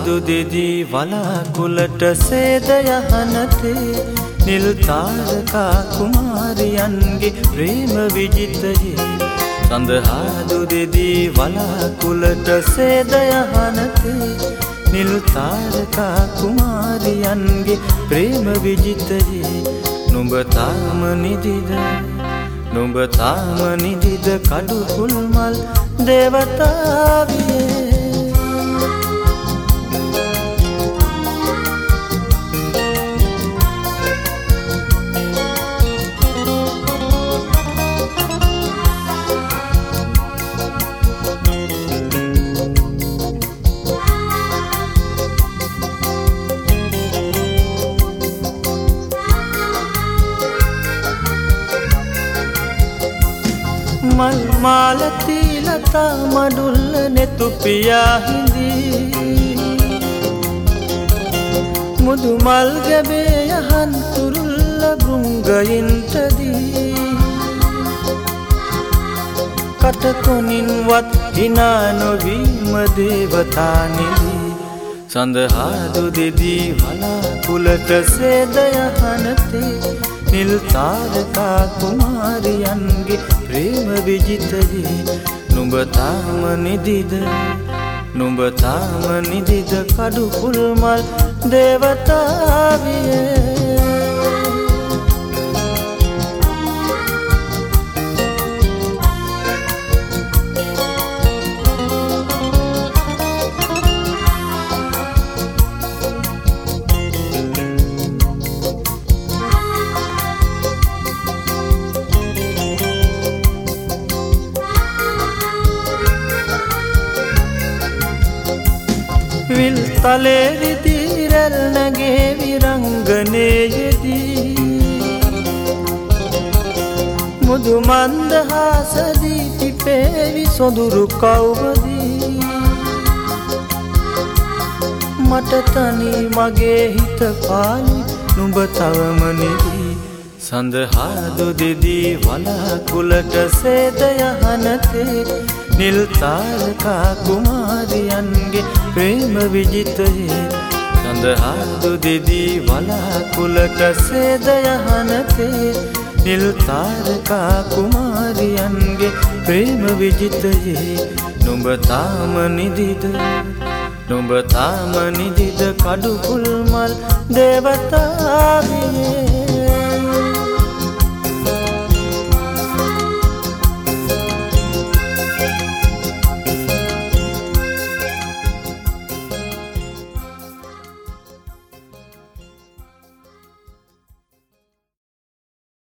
සඳහාදු දෙදී වලාකුළට සේද යහනතේ නිල් තාරකා කුමාරියන්ගේ ප්‍රේම විජිතයේ සඳහාදු දෙදී වලාකුළට සේද යහනතේ නිල් තාරකා කුමාරියන්ගේ ප්‍රේම විජිතයේ නුඹ තාම නිදිද නුඹ තාම නිදිද කඩු කුල්මල් දේවතාවියේ මල් මාලති ලතා මඩුල්ල නෙතු පියා හිඳී මුදු මල් ගැබේ යහන් තුරුල්ල බෘංගයින්ටදී කටකොනින්වත් හිනා නොවීම දේවතානිදී සඳහාදු දෙදී වලාකුළට සේද යහනතේ නිල් තාරකා කුමාරියන්ගේ ප්‍රේම විජිතයේ නුඹ තාම නිදිද නුඹ තාම නිදිද කඩු කුල්මල් දේවතාවියේ විල් තලේ රිදී රැල් නැගේ විරංගනයේදී මුදු මන්දහාස දීපි පේවි සොඳුරු කවුවදී මට තනි මගේ හිත පාලි නුඹ තවම නිදී සඳහාදු දෙදී වලාකුළට සේද යහනතේ නිල් තාරකා කුමාරියන්ගේ ප්‍රේම විජිතයේ සඳහාදු දෙදී වලාකුළට සේද යහනතේ නිල් තාරකා කුමාරියන්ගේ ප්‍රේම විජිතයේ නුඹ තාම නිදිද නුඹ තාම නිදිද කඩු කුල්මල් දේවතාවියේ